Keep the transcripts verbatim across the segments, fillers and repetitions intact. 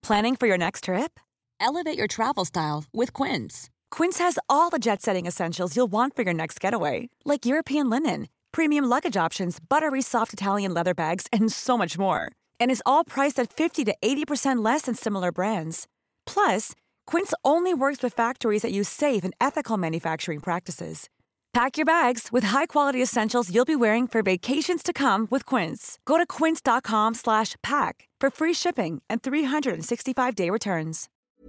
Planning for your next trip? Elevate your travel style with Quince. Quince has all the jet-setting essentials you'll want for your next getaway, like European linen, premium luggage options, buttery soft Italian leather bags, and so much more. And is all priced at fifty to eighty percent less than similar brands. Plus, Quince only works with factories that use safe and ethical manufacturing practices. Pack your bags with high-quality essentials you'll be wearing for vacations to come with Quince. Go to quince.com slash pack for free shipping and three sixty-five day returns.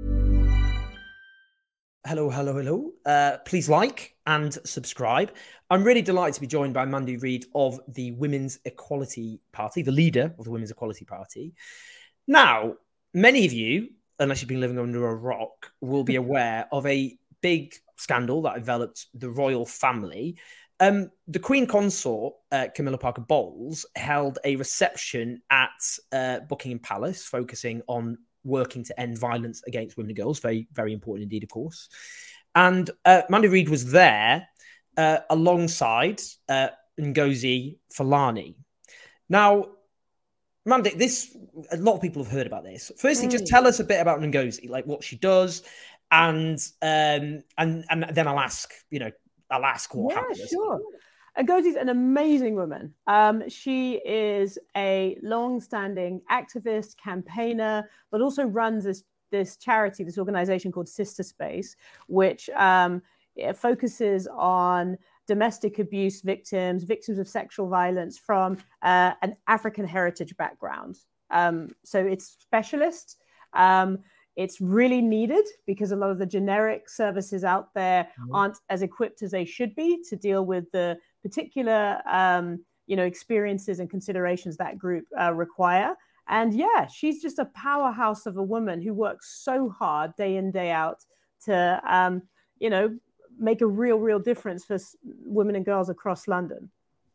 Hello, hello, hello. Uh, please like and subscribe. I'm really delighted to be joined by Mandy Reid of the Women's Equality Party, the leader of the Women's Equality Party. Now, many of you, unless you've been living under a rock, will be aware of a big scandal that enveloped the royal family. Um, the Queen Consort, uh, Camilla Parker Bowles, held a reception at uh, Buckingham Palace, focusing on working to end violence against women and girls. Very, very important indeed, of course. And uh, Mandy Reid was there uh, alongside uh, Ngozi Fulani. Now, Mandy, this a lot of people have heard about this. Firstly, mm. just tell us a bit about Ngozi, like what she does, and um, and and then I'll ask, you know, I'll ask what yeah, happened. Yeah, sure. Ngozi's an amazing woman. Um, she is a long-standing activist, campaigner, but also runs this this charity, this organization called Sister Space, which um, focuses on domestic abuse victims, victims of sexual violence from uh, an African heritage background. Um, so it's specialist. Um, it's really needed because a lot of the generic services out there mm-hmm. aren't as equipped as they should be to deal with the particular um, you know, experiences and considerations that group uh, require. And yeah, she's just a powerhouse of a woman who works so hard day in, day out to, um, you know, make a real, real difference for women and girls across London.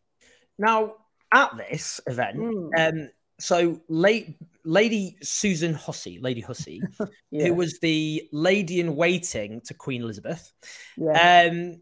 Now, at this event, mm. um, so late, Lady Susan Hussey, Lady Hussey, yeah. who was the lady in waiting to Queen Elizabeth. Yeah. Um,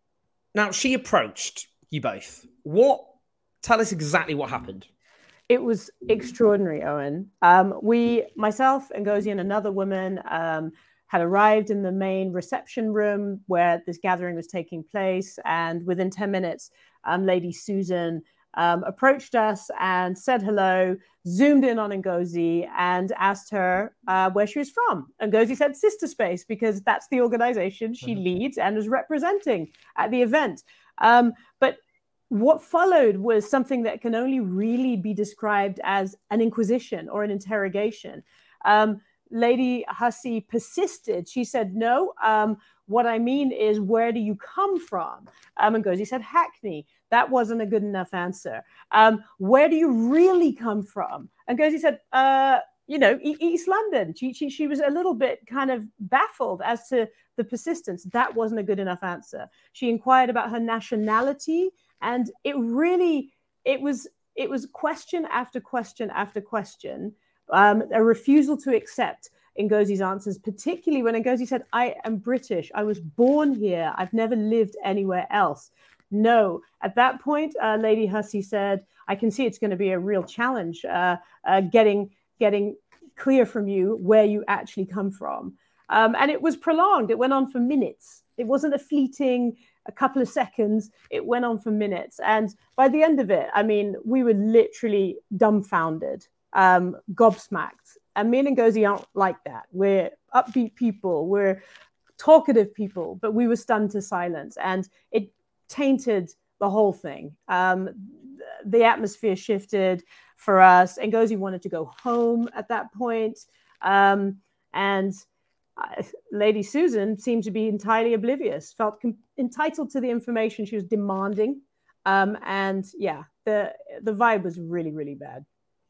now, she approached you both. What? Tell us exactly what happened. It was extraordinary, Owen. Um, we, myself, Ngozi, and another woman um, had arrived in the main reception room where this gathering was taking place. And within ten minutes, um, Lady Susan um, approached us and said hello, zoomed in on Ngozi and asked her uh, where she was from. Ngozi said Sister Space because that's the organization she mm-hmm. leads and is representing at the event. Um, but what followed was something that can only really be described as an inquisition or an interrogation. Um, Lady Hussey persisted. She said, no, um, what I mean is, where do you come from? Um, and Ngozi said, Hackney. That wasn't a good enough answer. Um, where do you really come from? And Ngozi said, uh, you know, e- East London. She, she, she was a little bit kind of baffled as to the persistence. That wasn't a good enough answer. She inquired about her nationality. And it really, it was, it was question after question after question, um, a refusal to accept Ngozi's answers, particularly when Ngozi said, I am British. I was born here. I've never lived anywhere else. No. At that point, uh, Lady Hussey said, I can see it's going to be a real challenge uh, uh, getting, getting clear from you where you actually come from. Um, and it was prolonged. It went on for minutes. It wasn't a fleeting a couple of seconds. It went on for minutes. And by the end of it, I mean, we were literally dumbfounded, um, gobsmacked. And me and Ngozi aren't like that. We're upbeat people. We're talkative people, but we were stunned to silence. And it tainted the whole thing. Um, the atmosphere shifted for us. Ngozi wanted to go home at that point. Um, and Uh, Lady Susan seemed to be entirely oblivious, felt com- entitled to the information she was demanding. Um, and yeah, the the vibe was really, really bad.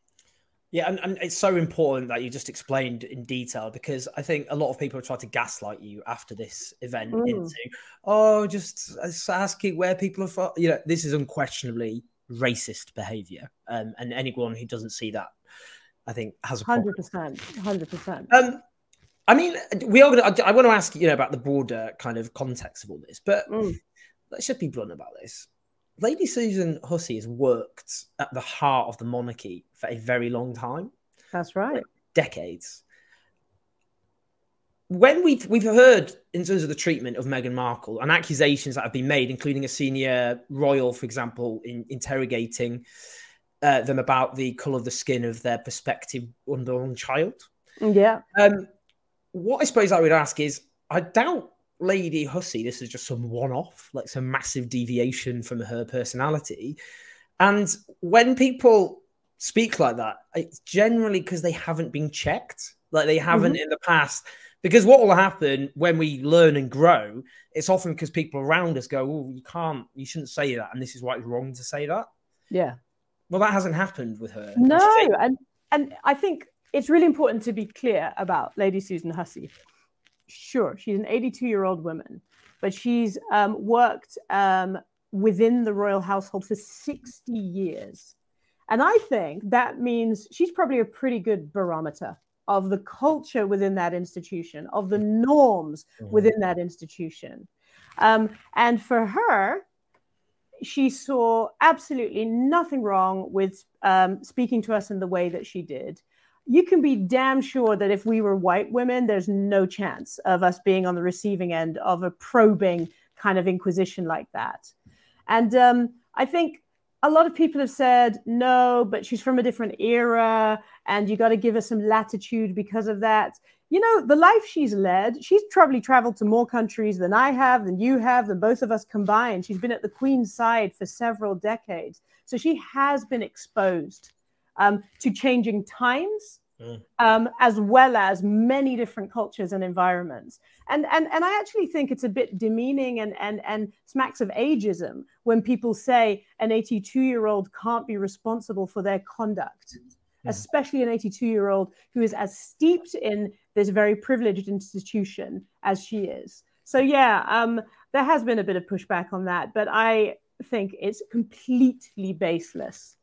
Yeah, and, and it's so important that you just explained in detail, because I think a lot of people have tried to gaslight you after this event mm. into, oh, just asking where people are from. You know, this is unquestionably racist behavior. Um, and anyone who doesn't see that, I think, has a problem. one hundred percent, one hundred percent. Um, I mean, we are going to, I want to ask, you know, about the broader kind of context of all this, but mm. let's just be blunt about this. Lady Susan Hussey has worked at the heart of the monarchy for a very long time. That's right. Like decades. when we've we've heard in terms of the treatment of Meghan Markle and accusations that have been made, including a senior royal, for example, in interrogating uh, them about the colour of the skin of their prospective unborn child. Yeah. Um, what I suppose I would ask is, I doubt Lady Hussey, this is just some one-off, like some massive deviation from her personality. And when people speak like that, it's generally because they haven't been checked. Like they haven't mm-hmm. in the past. Because what will happen when we learn and grow, it's often because people around us go, oh, you can't, you shouldn't say that. And this is why it's wrong to say that. Yeah. Well, that hasn't happened with her. No. And, and I think it's really important to be clear about Lady Susan Hussey. Sure, she's an eighty-two-year-old woman, but she's um, worked um, within the royal household for sixty years. And I think that means she's probably a pretty good barometer of the culture within that institution, of the norms mm-hmm. within that institution. Um, and for her, she saw absolutely nothing wrong with um, speaking to us in the way that she did. You can be damn sure that if we were white women, there's no chance of us being on the receiving end of a probing kind of inquisition like that. And um, I think a lot of people have said, no, but she's from a different era and you got to give her some latitude because of that. You know, the life she's led, she's probably traveled to more countries than I have, than you have, than both of us combined. She's been at the Queen's side for several decades. So she has been exposed um, to changing times, mm. um, as well as many different cultures and environments. And, and, and I actually think it's a bit demeaning and, and, and smacks of ageism when people say an eighty-two-year-old can't be responsible for their conduct, mm. especially an eighty-two-year-old who is as steeped in this very privileged institution as she is. So, yeah, um, there has been a bit of pushback on that, but I think it's completely baseless.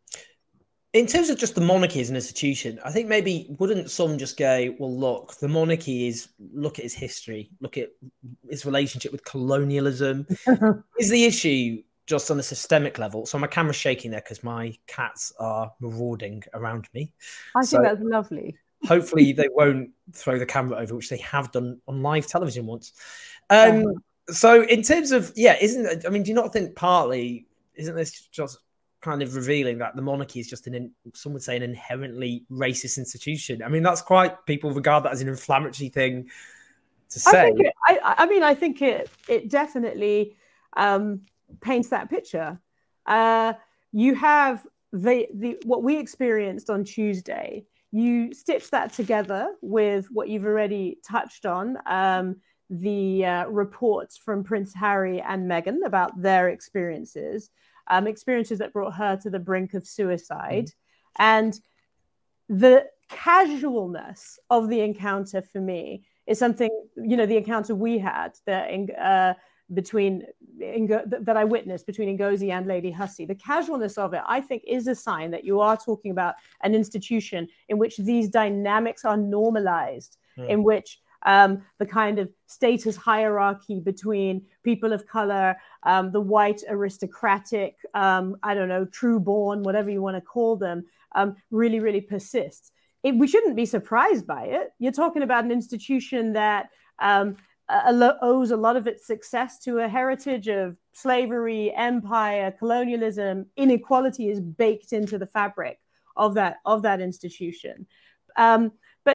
In terms of just the monarchy as an institution, I think maybe wouldn't some just go, well, look, the monarchy is, look at its history, look at its relationship with colonialism. Is the issue just on a systemic level? So my camera's shaking there because my cats are marauding around me. I so think that's lovely. Hopefully they won't throw the camera over, which they have done on live television once. Um, um, so in terms of, yeah, isn't, I mean, do you not think partly, isn't this just kind of revealing that the monarchy is just an, some would say, an inherently racist institution? I mean, that's quite, people regard that as an inflammatory thing to say. I, think it, I, I mean, I think it it definitely um, paints that picture. Uh, you have the the what we experienced on Tuesday. You stitch that together with what you've already touched on, um, the uh, reports from Prince Harry and Meghan about their experiences. Um, experiences that brought her to the brink of suicide. Mm. And the casualness of the encounter for me is something, you know, the encounter we had the, uh, between Ngo- that I witnessed between Ngozi and Lady Hussey. The casualness of it, I think, is a sign that you are talking about an institution in which these dynamics are normalized, mm. in which Um, the kind of status hierarchy between people of color, um, the white aristocratic, um, I don't know, true born, whatever you want to call them, um, really, really persists. It, we shouldn't be surprised by it. You're talking about an institution that um, a, a, owes a lot of its success to a heritage of slavery, empire, colonialism. Inequality is baked into the fabric of that, of that institution. Um, but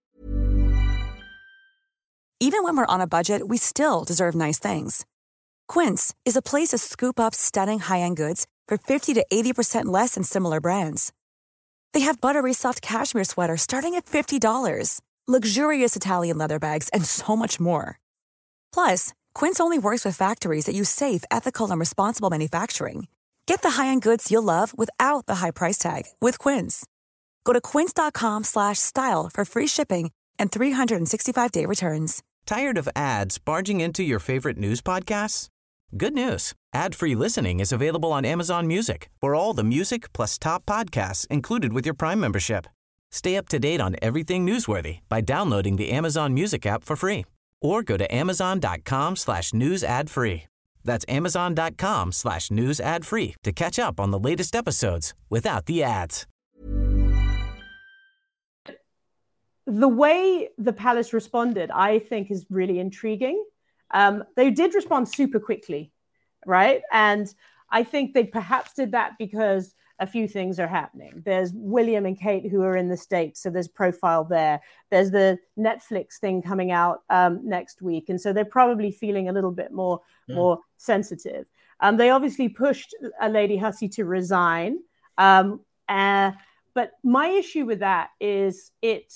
Even when we're on a budget, we still deserve nice things. Quince is a place to scoop up stunning high-end goods for fifty to eighty percent less than similar brands. They have buttery soft cashmere sweaters starting at fifty dollars, luxurious Italian leather bags, and so much more. Plus, Quince only works with factories that use safe, ethical, and responsible manufacturing. Get the high-end goods you'll love without the high price tag with Quince. Go to quince.com slash style for free shipping and three sixty-five day returns. Tired of ads barging into your favorite news podcasts? Good news. Ad-free listening is available on Amazon Music for all the music plus top podcasts included with your Prime membership. Stay up to date on everything newsworthy by downloading the Amazon Music app for free or go to amazon.com slash news ad free. That's amazon.com slash news ad free to catch up on the latest episodes without the ads. the way the palace responded, I think, is really intriguing. Um, they did respond super quickly, right? And I think they perhaps did that because a few things are happening. There's William and Kate who are in the States, so there's profile there. There's the Netflix thing coming out um, next week, and so they're probably feeling a little bit more, mm. more sensitive. Um, they obviously pushed a Lady Hussey to resign, um, uh, but my issue with that is it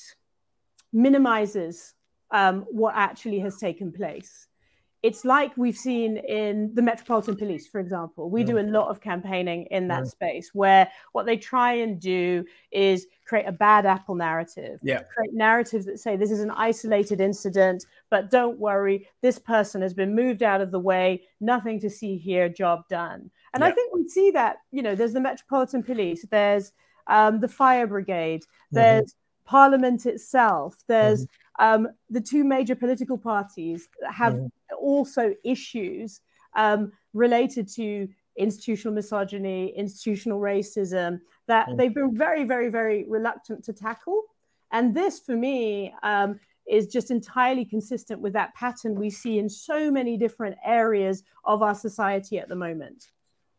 minimizes um, what actually has taken place. It's like we've seen in the Metropolitan Police, for example. We yeah. do a lot of campaigning in that yeah. space where what they try and do is create a bad apple narrative, yeah. create narratives that say this is an isolated incident, but don't worry, this person has been moved out of the way, nothing to see here, job done. And yeah. I think we see that, you know, there's the Metropolitan Police, there's um, the fire brigade, there's mm-hmm. Parliament itself, there's mm-hmm. um, the two major political parties have mm-hmm. also issues um, related to institutional misogyny, institutional racism that mm. they've been very, very, very reluctant to tackle. And this, for me, um, is just entirely consistent with that pattern we see in so many different areas of our society at the moment.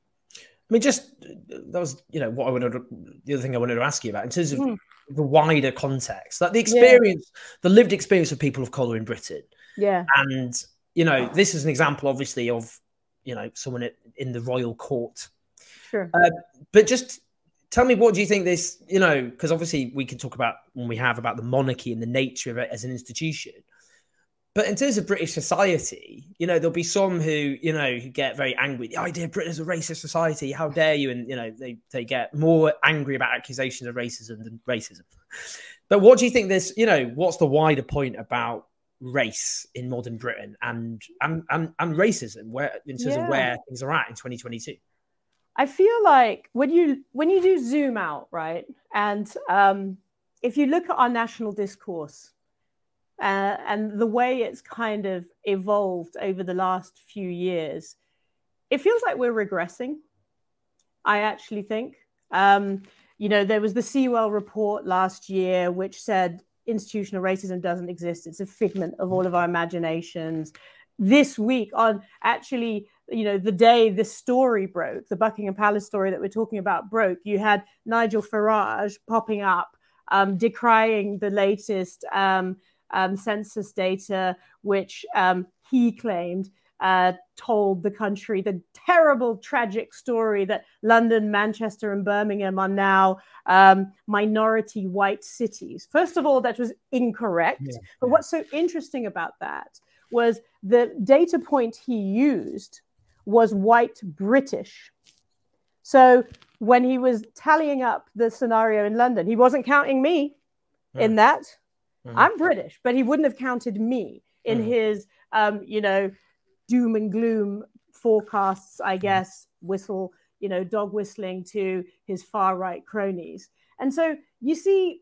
I mean, just that was, you know, what I wanted to, the other thing I wanted to ask you about in terms of mm. the wider context, like the experience, yeah. the lived experience of people of colour in Britain. Yeah. And, you know, this is an example, obviously, of, you know, someone in the royal court. Sure. Uh, but just tell me, what do you think this, you know, because obviously we can talk about when we have about the monarchy and the nature of it as an institution. But in terms of British society, you know, there'll be some who, you know, who get very angry. The idea of Britain is a racist society. How dare you? And, you know, they, they get more angry about accusations of racism than racism. But what do you think this, you know, what's the wider point about race in modern Britain and and and, and racism where in terms yeah. of where things are at in twenty twenty-two? I feel like when you when you do zoom out, right, and um, if you look at our national discourse uh, and the way it's kind of evolved over the last few years, it feels like we're regressing. I actually think, um, you know, there was the Sewell report last year, which said institutional racism doesn't exist. It's a figment of all of our imaginations. This week, on actually, you know, the day this story broke, the Buckingham Palace story that we're talking about broke, you had Nigel Farage popping up, um, decrying the latest um, um, census data, which um, he claimed uh, told the country the terrible, tragic story that London, Manchester, and Birmingham are now um, minority white cities. First of all, that was incorrect. Yeah, but yeah. what's so interesting about that was the data point he used was white British. So when he was tallying up the scenario in London, he wasn't counting me mm. in that. Mm. I'm British, but he wouldn't have counted me in mm. his, um, you know, doom and gloom forecasts, I guess, whistle, you know, dog whistling to his far right cronies. And so you see,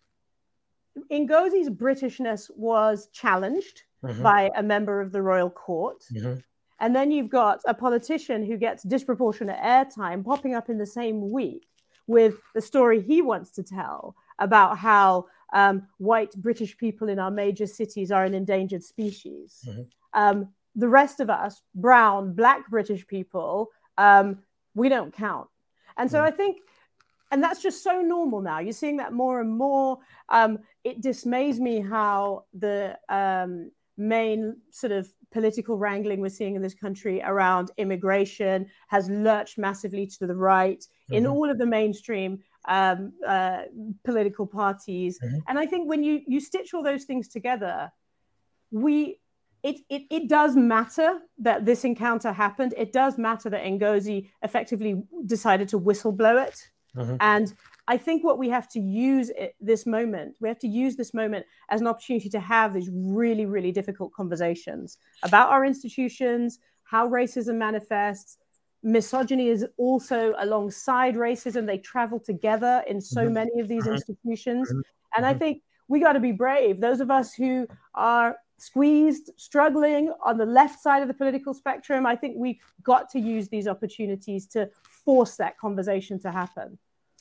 Ngozi's Britishness was challenged mm-hmm. by a member of the royal court. Mm-hmm. And then you've got a politician who gets disproportionate airtime popping up in the same week with the story he wants to tell about how um, white British people in our major cities are an endangered species. Mm-hmm. Um, the rest of us, brown, black British people, um, we don't count. And so mm-hmm. I think, and that's just so normal now. You're seeing that more and more. Um, it dismays me how the um, main sort of political wrangling we're seeing in this country around immigration has lurched massively to the right mm-hmm. in all of the mainstream um, uh, political parties. Mm-hmm. And I think when you you stitch all those things together, we it, it it does matter that this encounter happened. It does matter that Ngozi effectively decided to whistleblow it. Mm-hmm. And I think what we have to use it, this moment, we have to use this moment as an opportunity to have these really, really difficult conversations about our institutions, how racism manifests. Misogyny is also alongside racism. They travel together in so mm-hmm. many of these mm-hmm. institutions. Mm-hmm. And I think we got to be brave. Those of us who are squeezed, struggling on the left side of the political spectrum, I think we've got to use these opportunities to force that conversation to happen.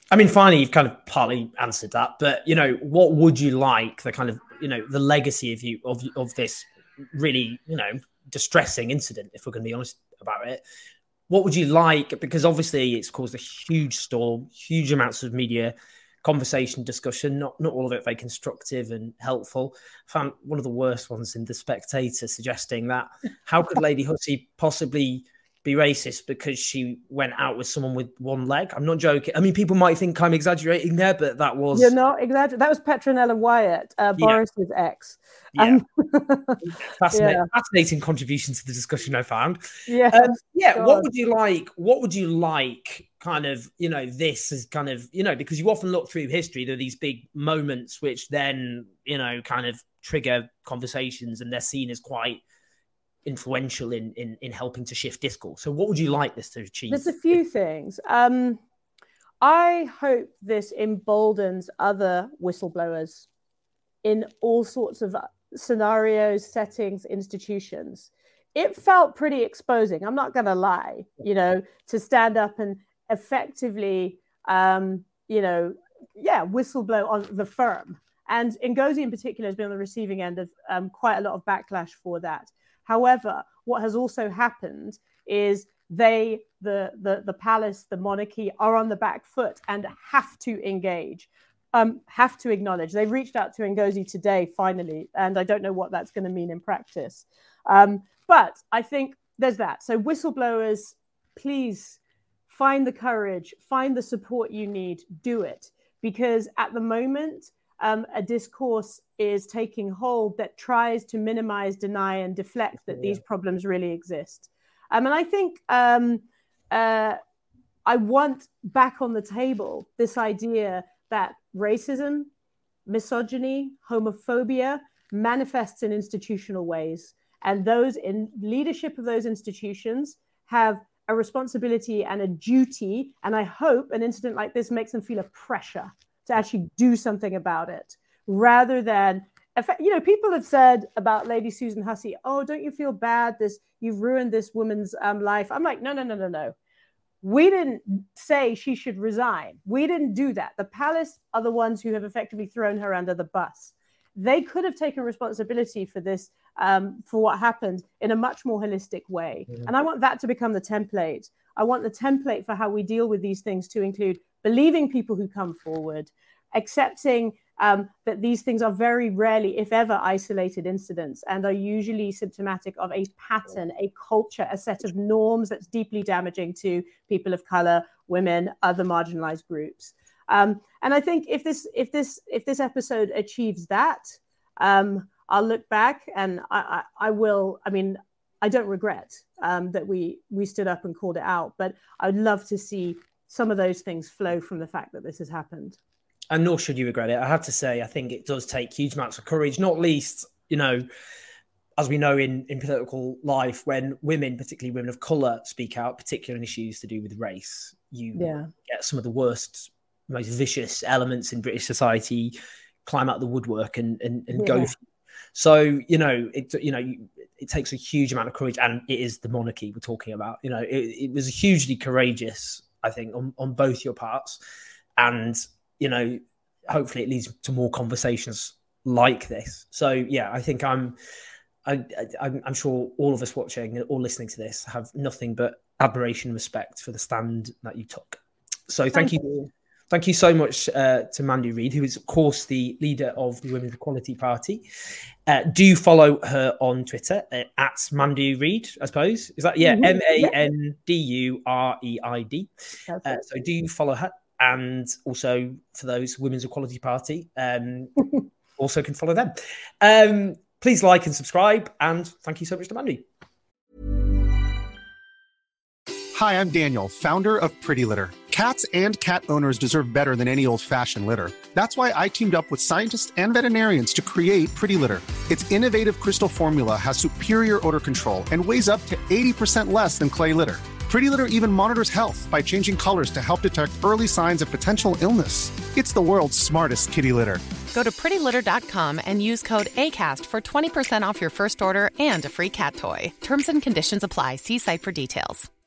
I mean, finally, you've kind of partly answered that, but, you know, what would you like the kind of, you know, the legacy of you of, of this really, you know, distressing incident, if we're going to be honest about it? What would you like? Because obviously it's caused a huge storm, huge amounts of media conversation, discussion, not, not all of it very constructive and helpful. I found one of the worst ones in The Spectator suggesting that how could Lady Hussey possibly be racist because she went out with someone with one leg? I'm not joking. I mean, people might think I'm exaggerating there, but that was... You're not exaggerating. That was Petronella Wyatt, uh, yeah. Boris's ex. Yeah. Um, fascinating, yeah. fascinating contribution to the discussion, I found. Yeah. Um, yeah. God. What would you like? What would you like kind of, you know, this is kind of, you know, because you often look through history, there are these big moments which then, you know, kind of trigger conversations and they're seen as quite influential in, in in helping to shift discourse. So what would you like this to achieve? There's a few things. Um, I hope this emboldens other whistleblowers in all sorts of scenarios, settings, institutions. It felt pretty exposing. I'm not going to lie, you know, to stand up and effectively, um, you know, yeah, whistleblow on the firm. And Ngozi in particular has been on the receiving end of um, quite a lot of backlash for that. However, what has also happened is they, the, the, the palace, the monarchy, are on the back foot and have to engage, um, have to acknowledge. They've reached out to Ngozi today, finally, and I don't know what that's going to mean in practice. Um, but I think there's that. So whistleblowers, please find the courage, find the support you need, do it. Because at the moment, Um, a discourse is taking hold that tries to minimize, deny, and deflect that yeah. these problems really exist. Um, and I think um, uh, I want back on the table this idea that racism, misogyny, homophobia manifests in institutional ways. And those in leadership of those institutions have a responsibility and a duty. And I hope an incident like this makes them feel a pressure to actually do something about it, rather than, you know, people have said about Lady Susan Hussey, oh, don't you feel bad? This, you've ruined this woman's um, life. I'm like, no, no, no, no, no. We didn't say she should resign. We didn't do that. The palace are the ones who have effectively thrown her under the bus. They could have taken responsibility for this, um, for what happened in a much more holistic way. Mm-hmm. And I want that to become the template. I want the template for how we deal with these things to include believing people who come forward, accepting um, that these things are very rarely, if ever, isolated incidents and are usually symptomatic of a pattern, a culture, a set of norms that's deeply damaging to people of color, women, other marginalized groups. Um, and I think if this if this if this episode achieves that, um, I'll look back and I, I, I will. I mean, I don't regret um, that we we stood up and called it out, but I'd love to see some of those things flow from the fact that this has happened. And nor should you regret it. I have to say, I think it does take huge amounts of courage, not least, you know, as we know in, in political life, when women, particularly women of colour, speak out, particularly on issues to do with race, you yeah. get some of the worst, most vicious elements in British society climb out the woodwork and, and, and yeah. go. So, you know, it, you know, it takes a huge amount of courage, and it is the monarchy we're talking about. You know, it, it was hugely courageous, I think, on, on both your parts. And, you know, hopefully it leads to more conversations like this. So, yeah, I think I'm, I, I, I'm sure all of us watching or listening to this have nothing but admiration and respect for the stand that you took. So thank, thank you. you. Thank you so much uh, to Mandy Reid, who is, of course, the leader of the Women's Equality Party. Uh, do follow her on Twitter uh, at Mandy Reid, I suppose. Is that, yeah, mm-hmm. M A N D U R E I D. Uh, so do follow her. And also for those Women's Equality Party, um, also can follow them. Um, please like and subscribe. And thank you so much to Mandy. Hi, I'm Daniel, founder of Pretty Litter. Cats and cat owners deserve better than any old-fashioned litter. That's why I teamed up with scientists and veterinarians to create Pretty Litter. Its innovative crystal formula has superior odor control and weighs up to eighty percent less than clay litter. Pretty Litter even monitors health by changing colors to help detect early signs of potential illness. It's the world's smartest kitty litter. Go to pretty litter dot com and use code ACAST for twenty percent off your first order and a free cat toy. Terms and conditions apply. See site for details.